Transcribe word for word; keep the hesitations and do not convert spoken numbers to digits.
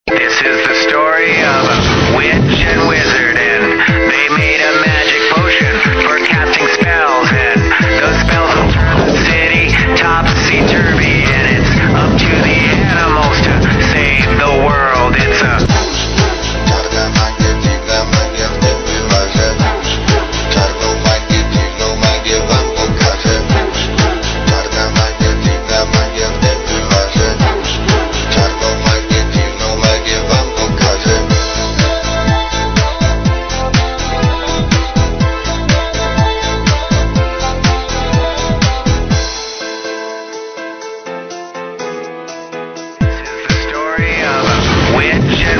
This is the story of a witch and wizard, and they made a magic potion for casting spells, and those spells will turn the city topsy-turvy, and it's up to the animals to save the world. It's a witch